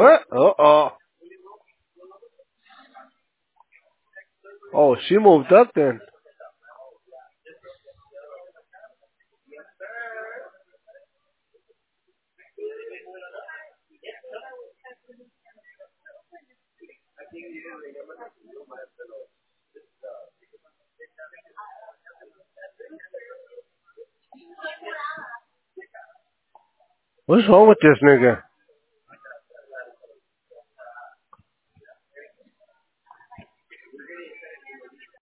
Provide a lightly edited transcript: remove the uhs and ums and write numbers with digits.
What? Oh, she moved up then. What's wrong with this nigga?